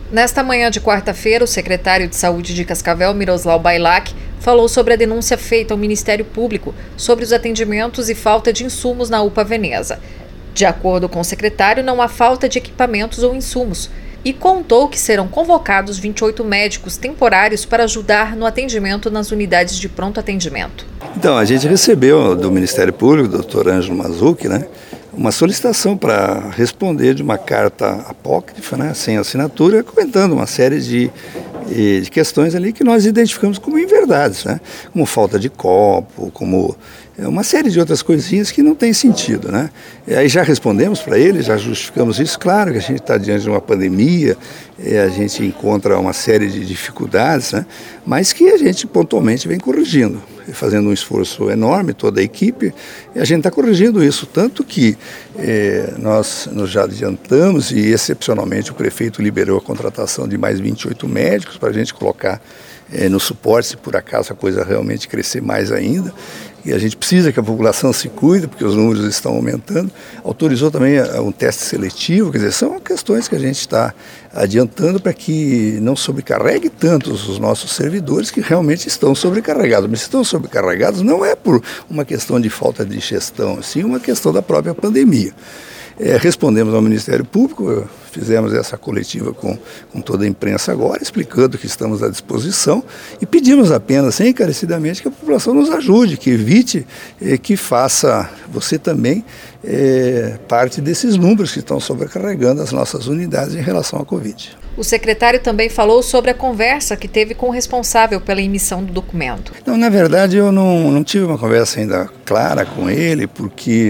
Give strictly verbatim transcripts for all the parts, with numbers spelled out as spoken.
Nesta manhã de quarta-feira, o secretário de Saúde de Cascavel, Miroslav Bailac, falou sobre a denúncia feita ao Ministério Público sobre os atendimentos e falta de insumos na U P A Veneza. De acordo com o secretário, não há falta de equipamentos ou insumos e contou que serão convocados vinte e oito médicos temporários para ajudar no atendimento nas unidades de pronto atendimento. Então, a gente recebeu do Ministério Público, do doutor Ângelo Mazzucchi, né, uma solicitação para responder de uma carta apócrifa, né, sem assinatura, comentando uma série de, de questões ali que nós identificamos como inverdades, né, como falta de copo, como uma série de outras coisinhas que não tem sentido, né? E aí já respondemos para ele, já justificamos isso. Claro que a gente está diante de uma pandemia, a gente encontra uma série de dificuldades, né? Mas que a gente pontualmente vem corrigindo, fazendo um esforço enorme, toda a equipe, e a gente está corrigindo isso, tanto que eh, nós nos já adiantamos e excepcionalmente o prefeito liberou a contratação de mais vinte e oito médicos para a gente colocar eh, no suporte, se por acaso a coisa realmente crescer mais ainda. E a gente precisa que a população se cuide, porque os números estão aumentando. Autorizou também um teste seletivo, quer dizer, são questões que a gente está adiantando para que não sobrecarregue tantos os nossos servidores que realmente estão sobrecarregados. Mas estão sobrecarregados não é por uma questão de falta de gestão, sim uma questão da própria pandemia. É, respondemos ao Ministério Público, fizemos essa coletiva com, com toda a imprensa agora, explicando que estamos à disposição e pedimos apenas, encarecidamente, que a população nos ajude, que evite, eh, que faça você também eh, parte desses números que estão sobrecarregando as nossas unidades em relação à Covid. O secretário também falou sobre a conversa que teve com o responsável pela emissão do documento. Não, na verdade, eu não, não tive uma conversa ainda clara com ele, porque...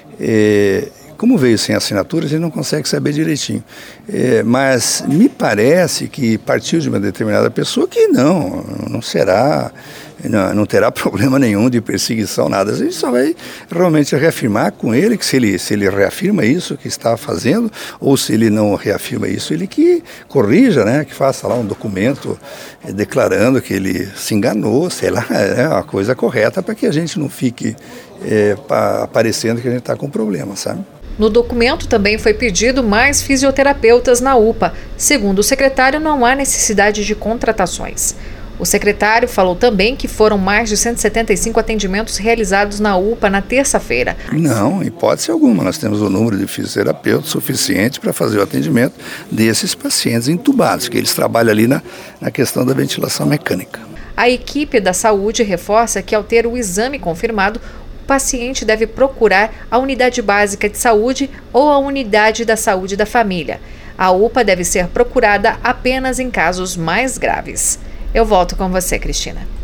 Eh, Como veio sem assinatura, a gente não consegue saber direitinho. É, mas me parece que partiu de uma determinada pessoa que não, não será, não, não terá problema nenhum de perseguição, nada. A gente só vai realmente reafirmar com ele, que se ele, se ele reafirma isso que está fazendo, ou se ele não reafirma isso, ele que corrija, né, que faça lá um documento é, declarando que ele se enganou, sei lá, é uma coisa correta para que a gente não fique é, pa, aparecendo que a gente está com problema, sabe? No documento também foi pedido mais fisioterapeutas na U P A. Segundo o secretário, não há necessidade de contratações. O secretário falou também que foram mais de cento e setenta e cinco atendimentos realizados na U P A na terça-feira. Não, hipótese alguma. Nós temos o número de fisioterapeutas suficiente para fazer o atendimento desses pacientes entubados, que eles trabalham ali na, na questão da ventilação mecânica. A equipe da saúde reforça que, ao ter o exame confirmado, o paciente deve procurar a unidade básica de saúde ou a unidade da saúde da família. A U P A deve ser procurada apenas em casos mais graves. Eu volto com você, Cristina.